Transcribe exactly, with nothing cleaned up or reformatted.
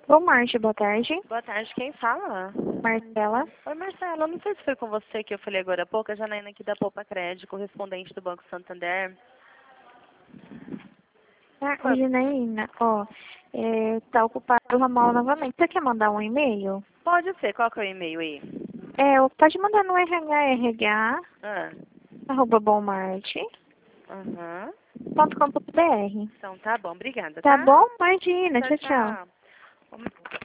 Bom, Marte, boa tarde. Boa tarde, quem fala? Marcela. Oi, Marcela, não sei se foi com você que eu falei agora há pouco, a Janaína aqui da Poupa Crédito, correspondente do Banco Santander. Ah, Foi. Janaína, ó, é, tá ocupado o ramal novamente. Você quer mandar um e-mail? Pode ser, qual que é o e-mail aí? É, pode mandar no R H R H, Ah, arroba bomarte aham. ponto com ponto br. Então tá bom, obrigada, Tá tá? bom? Imagina, Tchau, tchau, tchau. tchau.